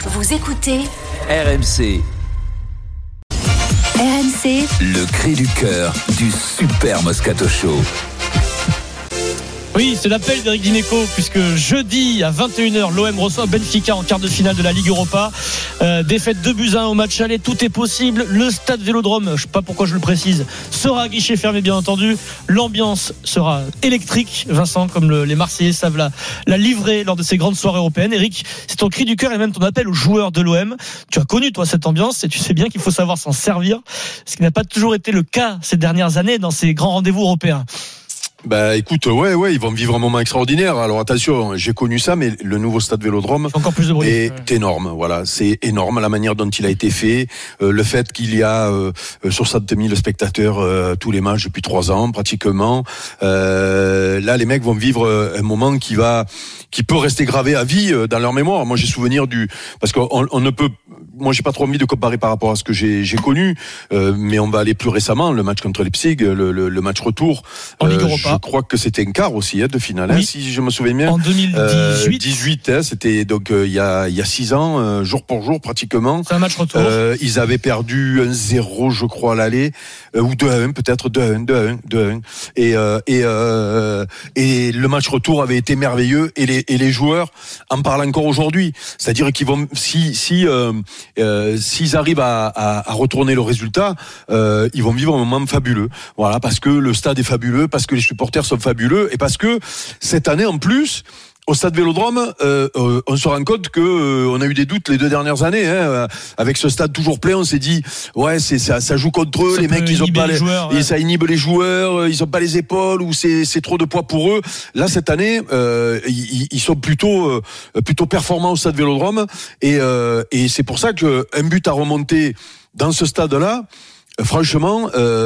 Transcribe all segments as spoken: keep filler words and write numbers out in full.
Vous écoutez R M C. R M C, Le cri du cœur du Super Moscato Show. Oui, c'est l'appel d'Éric Dimeco, puisque jeudi à vingt et une heures, l'O M reçoit Benfica en quart de finale de la Ligue Europa. Euh, défaite deux buts à un au match aller, tout est possible. Le stade Vélodrome, je ne sais pas pourquoi je le précise, sera à guichet fermé bien entendu. L'ambiance sera électrique, Vincent, comme le, les Marseillais savent la, la livrer lors de ces grandes soirées européennes. Eric, c'est ton cri du cœur et même ton appel aux joueurs de l'O M. Tu as connu toi cette ambiance et tu sais bien qu'il faut savoir s'en servir, ce qui n'a pas toujours été le cas ces dernières années dans ces grands rendez-vous européens. Bah écoute, ouais, ouais, ils vont vivre un moment extraordinaire. Alors attention, j'ai connu ça, mais le nouveau stade Vélodrome encore plus de bruit. est ouais. énorme. Voilà, c'est énorme la manière dont il a été fait, euh, le fait qu'il y a euh, soixante mille spectateurs euh, tous les matchs depuis trois ans pratiquement. Euh, là, les mecs vont vivre un moment qui va, qui peut rester gravé à vie dans leur mémoire. Moi, j'ai souvenir du, parce qu'on on ne peut, moi, j'ai pas trop envie de comparer par rapport à ce que j'ai, j'ai connu, euh, mais on va aller plus récemment, le match contre Leipzig, le, le, le match retour en Ligue Europa. Je crois que c'était un quart aussi hein, de finale, oui. hein, si je me souviens bien. En deux mille dix-huit. Euh, dix-huit, hein, c'était donc euh, il y a il y a six ans, euh, jour pour jour pratiquement. C'est un match retour. Euh, ils avaient perdu un zéro, je crois, à l'aller, euh, ou deux à un, peut-être deux à un, deux à un, deux à un. Et euh, et euh, et le match retour avait été merveilleux et les et les joueurs en parlent encore aujourd'hui. C'est-à-dire qu'ils vont si si euh, euh, s'ils arrivent à, à, à retourner le résultat, euh, ils vont vivre un moment fabuleux. Voilà, parce que le stade est fabuleux, parce que les supporters sont fabuleux et parce que cette année en plus au stade Vélodrome, euh, euh, on se rend compte que euh, on a eu des doutes les deux dernières années. Hein, avec ce stade toujours plein, on s'est dit ouais, c'est ça, ça joue contre eux. Ça les mecs, ils ont pas les, les joueurs, ouais. Ça inhibe les joueurs, ils ont pas les épaules ou c'est c'est trop de poids pour eux. Là cette année, euh, ils, ils sont plutôt euh, plutôt performants au stade Vélodrome et euh, et c'est pour ça que un but à remonter dans ce stade-là. Franchement,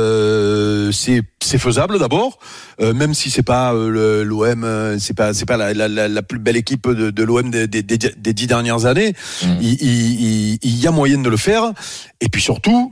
euh, c'est c'est faisable d'abord, euh, même si c'est pas euh, le, l'O M, euh, c'est pas c'est pas la, la, la plus belle équipe de, de l'O M des, des, des, des dix dernières années. Mmh. Il, il, il, il y a moyen de le faire, et puis surtout.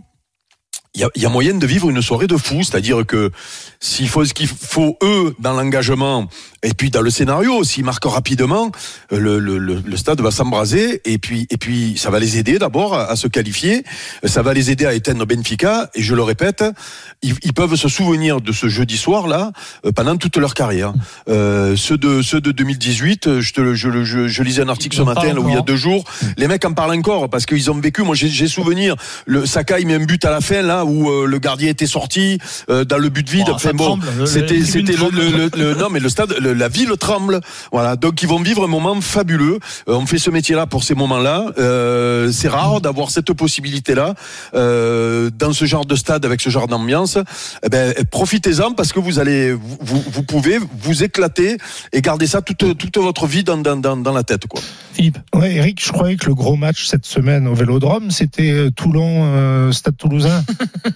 Il y a, il y a moyen de vivre une soirée de fou, c'est-à-dire que s'il faut ce qu'il faut eux dans l'engagement et puis dans le scénario, s'ils marquent rapidement, le, le, le stade va s'embraser et puis et puis ça va les aider d'abord à, à se qualifier, ça va les aider à éteindre Benfica et je le répète, ils, ils peuvent se souvenir de ce jeudi soir là pendant toute leur carrière. Euh, ceux de ceux de deux mille dix-huit, je te je, je, je lisais un article ce matin là où il y a deux jours, les mecs en parlent encore parce qu'ils ont vécu. Moi j'ai, j'ai souvenir le Sakai met un but à la fin là. Où euh, le gardien était sorti euh, dans le but vide. Oh, enfin bon, le, c'était le, c'était le, le, le, le non mais le stade, le, la ville tremble. Voilà, donc ils vont vivre un moment fabuleux. Euh, on fait ce métier-là pour ces moments-là. Euh, c'est rare d'avoir cette possibilité-là euh, dans ce genre de stade avec ce genre d'ambiance. Eh ben profitez-en parce que vous allez, vous, vous, vous pouvez vous éclater et garder ça toute toute votre vie dans dans dans, dans la tête quoi. Philippe. Ouais, Eric, je croyais que le gros match cette semaine au Vélodrome, c'était Toulon, euh, Stade Toulousain.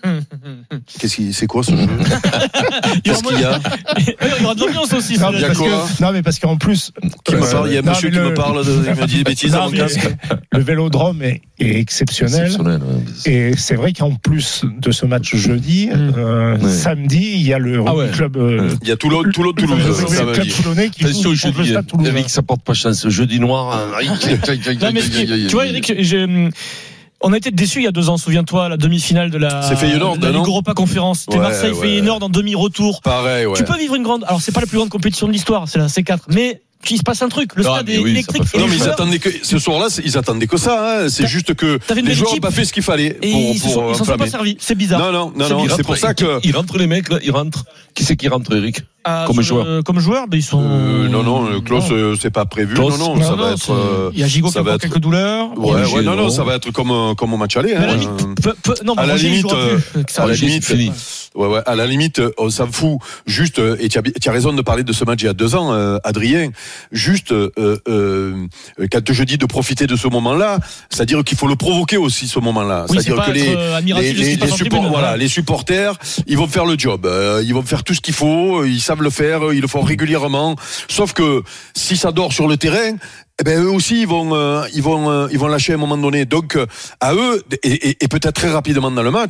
Qu'est-ce qui, c'est quoi ce jeu? Qu'est-ce qu'il y a? Il y aura de l'ambiance aussi. Non, il y a quoi? Que, non, mais parce qu'en plus. Qui euh, me parle? Il y a un monsieur qui le... me parle, de, il me dit des bêtises non, à mon casque. Le Vélodrome est, est exceptionnel. exceptionnel ouais. Et c'est vrai qu'en plus de ce match jeudi, mmh. euh, ouais. samedi, il y a le ah ouais. club. Euh, il y a Toulon, Toulon, Toulouse. Le, le, le club toulonnais qui joue contre le Stade Toulousain. Eric, ça porte pas chance. Jeudi noir. Non, mais tu vois, Eric, j'ai. On a été déçus il y a deux ans, souviens-toi, la demi-finale de la, Feyenoord, de la Ligue Europa Conférence. C'était ouais, Marseille, ouais. Feyenoord en demi-retour. Pareil, ouais. Tu peux vivre une grande. Alors, c'est pas la plus grande compétition de l'histoire, c'est la C quatre. Mais il se passe un truc. Le non, stade est oui, électrique. Non, mais ils attendaient que ce soir-là, ils attendaient que ça. Hein. C'est T'as, juste que les joueurs n'ont pas fait ce qu'il fallait. Et pour, ils s'en sont, sont pas servis. C'est bizarre. Non, non, non, c'est, non. C'est rentre, pour ça que ils rentrent les mecs. Là, ils rentrent. Qui c'est qui rentre, Eric? Ah, comme joueur joueur. Comme joueur, ben ils sont. Euh, non, non, Klaus, euh, c'est pas prévu. Klaus, non, non, non, ça non, va être. Euh, il y a Gigot qui a être... quelques douleurs. Ouais, ouais, non, non, ça va être comme comme au match aller. Hein. À la limite, peu, peu, non, à la limite, euh, à la limite, fini. Ouais, ouais, à la limite, on s'en fout. Juste, et tu as, tu as raison de parler de ce match il y a deux ans, euh, Adrien. Juste, euh, euh, quand je dis de profiter de ce moment-là, c'est-à-dire qu'il faut le provoquer aussi ce moment-là. Oui, c'est-à-dire c'est que les, les, les, les, support, voilà, les supporters, ils vont faire le job. Euh, ils vont faire tout ce qu'il faut. Ils savent le faire. Ils le font régulièrement. Sauf que si ça dort sur le terrain, eh ben eux aussi ils vont euh, ils vont euh, ils vont lâcher à un moment donné. Donc euh, à eux et, et, et peut-être très rapidement dans le match,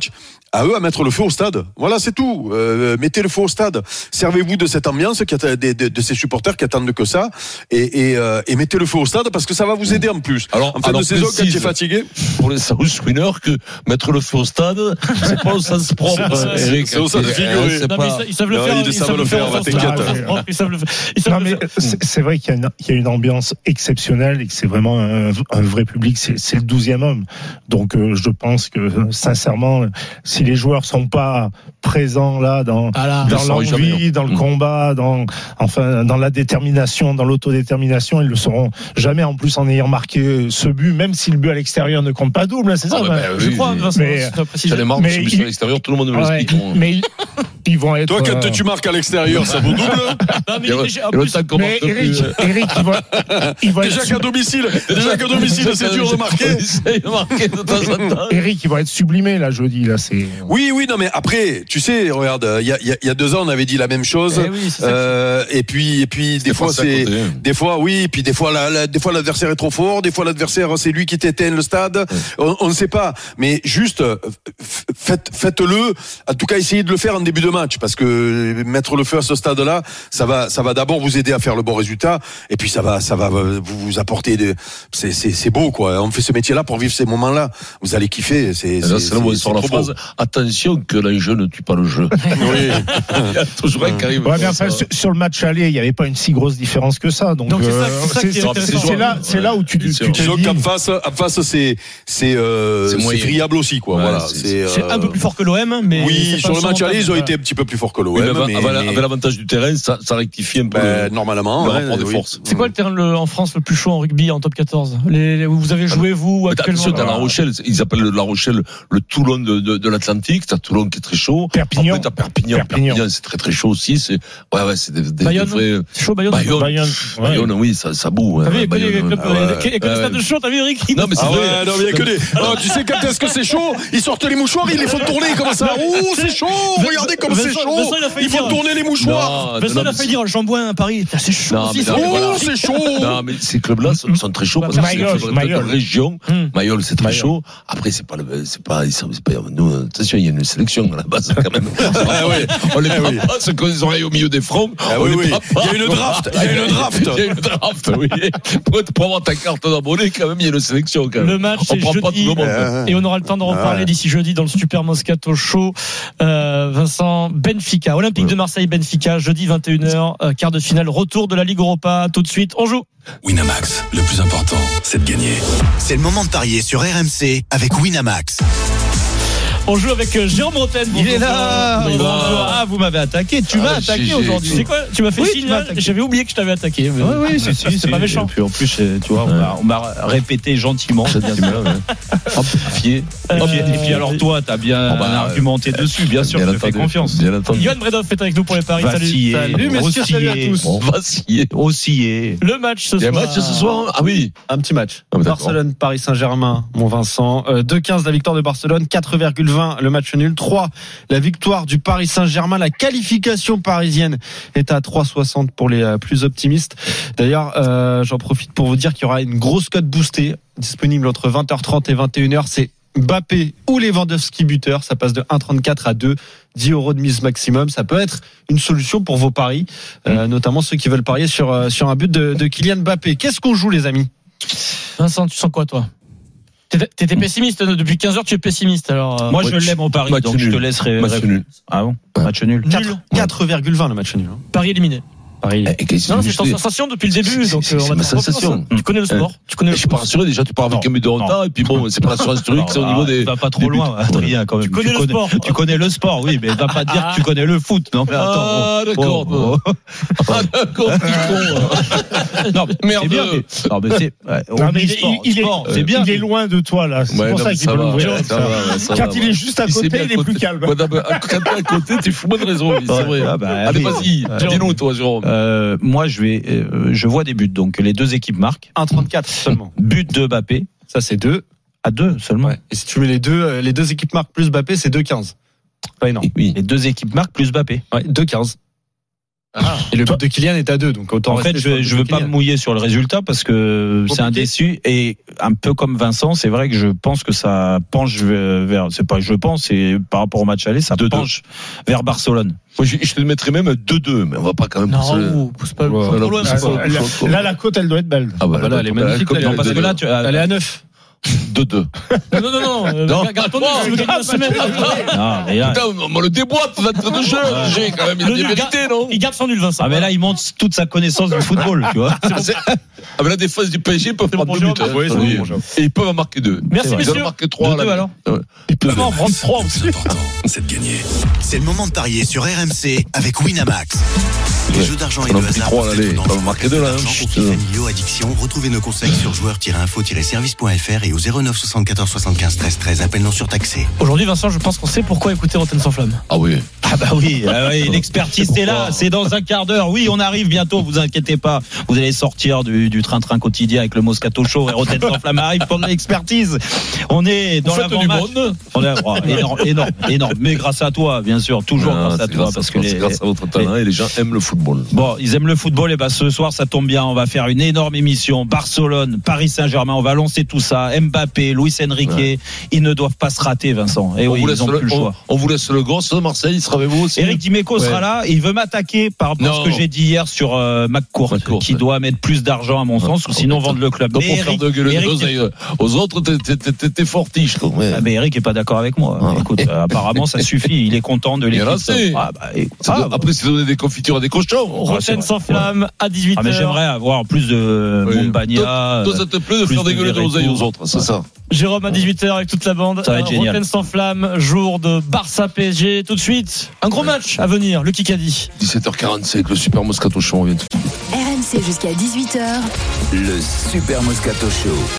à eux à mettre le feu au stade. Voilà, c'est tout. Euh, mettez le feu au stade. Servez-vous de cette ambiance qui a, de, de, de ces supporters qui attendent que ça, et, et, euh, et mettez le feu au stade parce que ça va vous aider en plus. Alors, en fin alors de saison, quand tu es fatigué. Pour les South Winners, que mettre le feu au stade, c'est pas au sens propre. C'est, Eric, c'est au sens figuré. Non, mais ils savent le Non, faire. ils savent le faire, va, t'inquiète. Ils savent le faire. Ils savent Non, le mais faire. c'est, c'est vrai qu'il y a, une, il y a une ambiance exceptionnelle et que c'est vraiment un, un vrai public. C'est, c'est le douzième homme. Donc, euh, je pense que, sincèrement, si les joueurs sont pas présents là dans, Ah là, dans l'envie, jamais, dans le mmh. combat, dans, enfin, dans la détermination, dans l'autodétermination, ils le seront jamais. En plus, en ayant marqué ce but, même si le but à l'extérieur ne compte pas double, c'est ça. Ah, bah, ben, bah, Je oui, crois, oui. Vincent, Mais- si tu as précisé. J'en ai marre, Mais je me il- suis à l'extérieur, tout le monde me ouais, l'explique. moi. mais ils, ils vont être. Toi, quand euh, tu marques à l'extérieur, ça vaut double. Non, mais Il y a- déjà, en il y a plus, le temps qu'on mais marque Eric, plus. Eric, ils vont, ils vont Déjà être qu'à domicile, déjà qu'à domicile, c'est dur de marquer. On essaye de marquer de temps en temps. Eric, ils vont être sublimés là jeudi là. C'est. Oui, oui, non, mais après, tu sais, regarde, il y a, il y a, il y a deux ans, on avait dit la même chose. Eh oui, c'est ça. Euh, et puis, et puis, des fois, passé à c'est, côté. des fois, oui, et puis des fois, la, la, des fois, l'adversaire est trop fort, des fois, l'adversaire, c'est lui qui t'éteint le stade. On, on ne sait pas, mais juste, euh, f- faites, faites-le. En tout cas, essayez de le faire en début de match, parce que mettre le feu à ce stade-là, ça va, ça va d'abord vous aider à faire le bon résultat, et puis ça va, ça va vous, vous apporter des, c'est, c'est, c'est beau, quoi. On fait ce métier-là pour vivre ces moments-là. Vous allez kiffer. C'est, Et c'est, là, c'est là où on sort la trop beau. phrase. Attention que l'enjeu ne tue pas le jeu. Oui. Il y a toujours un qui arrive. Ouais, mais comme enfin, ça. sur, sur le match aller, il n'y avait pas une si grosse différence que ça. Donc, Donc, c'est ça- euh, c'est ça qui est c'est, intéressant. c'est là, c'est là où tu, tu Bien sûr. te Disons dis. qu'en face, en face, c'est, c'est, euh, C'est c'est moyen. friable aussi, quoi. Ouais, voilà. c'est- C'est, c'est euh, un peu plus fort que l'O M, mais. Oui, c'est sur pas le match aller, ils ont surmontable. été un petit peu plus forts que l'O M, Oui, mais mais, avec, mais- avec l'avantage du terrain, ça, ça rectifie un peu ben, le, normalement, le ouais, rapport de oui. force. C'est quoi le terrain le- en France le plus chaud en rugby en top quatorze? Les, les- où vous avez joué, vous, Mais actuellement? attention, t'as La Rochelle, ils appellent La Rochelle le Toulon de, de, de l'Atlantique, t'as Toulon qui est très chaud. Perpignan. Après, t'as Perpignan. Perpignan. Perpignan, c'est très très chaud aussi. C'est, ouais, ouais, c'est des, des, des Bayonne. vrais. C'est chaud, Bayonne. Bayonne. Bayonne, ouais. Bayonne, oui, ça, ça boue. T'as vu, ouais, il y a que les Bayonne, clubs, ouais. il y a que- il y a que le Ouais. stade de chaud, t'as vu, Eric? Non, mais c'est Ah vrai. ouais, non, mais il y a que des. Alors, tu sais quand est-ce que c'est chaud? Ils sortent les mouchoirs, ils les font tourner comme ça. Oh, c'est chaud! Regardez comme c'est Vincent- chaud! Vincent, il a failli Ils font dire- tourner les mouchoirs. Non, Vincent, non, il a mais failli dire Chambouin à Paris. Putain, c'est chaud Non, aussi, mais ça. non, mais Oh, voilà. c'est chaud! Non, mais ces clubs-là sont, sont très chauds parce que c'est Mayol, des clubs de Mayol. région. Hum. Mayol, c'est très Mayol. chaud. Après, c'est pas le, c'est pas, ils sont- c'est pas, nous, attention, il y a une sélection à la base, quand même. Ah ouais. On les Ah prend oui. pas, ceux qui ont les oreilles au milieu des fronts. Ah on oui, les oui. prend pas. Il y a une draft, il y a une draft. Il y a une draft, oui. Pour, pour avoir ta carte d'abonné, quand même, il y a une sélection, quand même. Le match, on c'est prend pas tout jeudi. le monde. Euh, Et on aura le temps d'en reparler ouais. d'ici jeudi dans le Super Moscato Show. Euh, Vincent, Benfica, Olympique Ouais. de Marseille, Benfica, jeudi vingt et une heures, euh, quart de finale, retour de la Ligue Europa. Tout de suite, on joue. Winamax, le plus important, c'est de gagner. C'est le moment de parier sur R M C avec Winamax. On joue avec euh, Jérôme Roten. Il est là. Bonjour. Bonjour. Ah, vous m'avez attaqué. Tu m'as Ah, attaqué j'ai- aujourd'hui. C'est quoi? Tu m'as fait Oui, signe tu m'as là. attaqué. J'avais oublié que je t'avais attaqué. mais- Oui, oui, c'est si, C'est pas méchant. Et puis en plus, euh, tu vois, on m'a- on m'a répété gentiment. C'est bien Hop, fier. Euh, Et puis, et puis alors toi, t'as bien Bon, bah, argumenté dessus, bien sûr, je te fais entendu. confiance. Bien entendu. Johan Bredov est avec nous pour les paris. Salut. Vaciller, Salut, messieurs, salut à osciller. tous. On va scier. Osciller. Le match ce Il y a un soir. match ce soir? Ah oui. Un petit match. Ah, d'accord. Barcelone, Paris Saint-Germain, mon Vincent. Euh, deux quinze la victoire de Barcelone, quatre virgule vingt le match nul, trois la victoire du Paris Saint-Germain. La qualification parisienne est à trois soixante pour les euh, plus optimistes. D'ailleurs, euh, j'en profite pour vous dire qu'il y aura une grosse cote boostée disponible entre vingt heures trente et vingt et une heures. C'est Mbappé ou Lewandowski buteur. Ça passe de un virgule trente-quatre à deux. dix euros de mise maximum. Ça peut être une solution pour vos paris, euh, notamment ceux qui veulent parier sur, euh, sur un but de, de Kylian Mbappé. Qu'est-ce qu'on joue, les amis? Vincent, tu sens quoi toi? T'étais t'étais pessimiste depuis quinze heures, tu es pessimiste alors. euh, Moi, je Match- l'aime au pari, match donc je te nul. laisserai. Match nul. Ah bon? Match nul. Nul. quatre virgule vingt le match nul. hein. Paris éliminé. Paris. Eh, qu'est-ce que Non, je c'est ton dis sensation depuis le début, C'est- donc c'est- euh, on c'est va ma te reprendre sensation. ça. Tu connais le sport, tu connais Je le suis pas foot. rassuré, déjà tu pars avec Non, un but de retard non. et puis bon, c'est pas l'assurance truc, c'est au niveau des. Va pas trop des buts. loin, Adrien, quand même. Tu connais le sport. Tu connais le sport, oui, mais va pas dire que tu connais le foot. Non, mais attends. Ah, oh, d'accord. oh, oh. Ah d'accord, petit con. Non, mais Merde. c'est bien. mais- Non, mais c'est. Ouais, Non, mais oublie il, sport, il- il est, sport, c'est bien. il est loin de toi là. C'est Ouais, pour non, ça mais qu'il ça peut va, l'ouvrir. ouais, ça va, ouais, ça Quand va, il ouais. est juste à Il s'est côté, mis à il est plus côté. calme. Ouais, d'abord, Quand t'es à côté, tu fous moins de raison, oui, c'est Ouais, vrai. ah bah, Allez, allez. vas-y, dis-nous toi, Jérôme. Euh, moi, je vais, euh, je vois des buts. Donc, les deux équipes marquent. un virgule trente-quatre seulement. But de Mbappé Ça, c'est deux. à deux seulement. Ouais. Et si tu mets les deux, euh, les deux équipes marquent plus Mbappé, c'est deux quinze. Pas énorme. Oui. Les deux équipes marquent plus Mbappé. Ouais, deux quinze. Et le but de Kylian est à deux, donc autant. En fait, rester je, sur le je but veux de pas me Kylian. mouiller sur le résultat parce que c'est un déçu et un peu comme Vincent, c'est vrai que je pense que ça penche vers, c'est pas que je pense, c'est par rapport au match aller, ça deux deux. penche vers Barcelone. Moi, je, je te mettrais même deux deux, mais on va pas quand même. pousser- Non, pousse pas le Ouais, pousse pas là, loin, pousse Vincent. pas. Là, là, la côte, elle doit être belle. Ah bah, Voilà, elle est magnifique, comme là, il y a Non, parce deux que là, deux. tu as, Elle est à neuf. deux deux. Non, non, non, non. euh, Non. Garde ton nez, Oh, tu veux gagner la semaine. non, mais là, Putain, on le déboîte, l'entrée de jeu. J'ai quand même, il a Le bien nul, mérité, non? Il garde son nul, Vincent. ah mais là, il montre toute sa connaissance du football, tu vois. Ah, c'est- ah, mais la défense du P S G peut prendre bon, deux Jérôme. buts. hein. Ouais, c'est Oui. bon, Jérôme. Et ils peuvent en marquer deux. Merci, Ils en messieurs. ont marqué trois. Deux, là. alors. Ouais. Ils peuvent en prendre trois Le aussi. plus important, c'est de gagner. C'est le moment de parier sur R M C avec Winamax. Les Ouais. jeux d'argent et On en de a pris hasard trois, peuvent allez, être on va dangereux. marquer deux, là, hein. D'argent, Chut. conflits familiaux, addiction. Retrouvez nos conseils sur joueurs tiret info tiret service point f r et au zéro neuf soixante-quatorze soixante-quinze treize treize. Appel non surtaxé. Aujourd'hui, Vincent, je pense qu'on sait pourquoi écouter Rotten sans flamme. Ah oui. Ah bah oui, ah oui, l'expertise c'est là, c'est dans un quart d'heure. Oui, on arrive bientôt, vous inquiétez pas. Vous allez sortir du, du train-train quotidien avec le Moscato Show et Rotten sans flamme arrive pour de l'expertise. On est dans Faites du l'avant-match. monde. On est oh, énorme, énorme, énorme. Mais grâce à toi, bien sûr, toujours Ah, grâce à c'est toi, grâce parce à- que c'est les, grâce à votre talent et les gens aiment le football. bon, ils aiment le football. Et bah ce soir, ça tombe bien. On va faire une énorme émission. Barcelone, Paris Saint-Germain. On va lancer tout ça. Mbappé, Luis Enrique. Ouais. Ils ne doivent pas se rater, Vincent. Et on, oui, vous ils laisse ont le, plus le on, choix. on vous laisse le gosse de Marseille, il sera avec vous aussi. Eric Dimeco Ouais. sera là. Il veut m'attaquer par rapport à ce Non. que j'ai dit hier sur euh, McCourt, McCourt, qui ouais. doit mettre plus d'argent à mon sens, ou sinon vendre le club. Donc Mais pour faire Eric, de gueuler Eric, d'oseille aux autres, t'es- t'es- t'es t'es- t'es fortiche. quoi. Ouais. ah, mais Eric est pas d'accord avec moi. Ah. Écoute, euh, apparemment ça suffit. Il est content de Il y en a l'équipe. assez. Ah, bah, écoute, C'est ah, de- Après, c'est donner des confitures à des cochons. c'est Rotten vrai. sans flamme à dix-huit heures. ah, mais j'aimerais avoir plus de Oui. Mombagna. Toi, ça te plaît de plus faire de dégueuler Verretou. d'oseille aux autres, c'est ça. Jérôme à dix-huit heures avec toute la bande. Ça va être Euh, génial. Rotten sans flamme, jour de Barça P S G. Tout de suite, un gros match à venir. Le Kikadi. dix-sept heures quarante-cinq, le super Moscato Show, on vient tout de suite. R M C jusqu'à dix-huit heures. Le Super Moscato Show.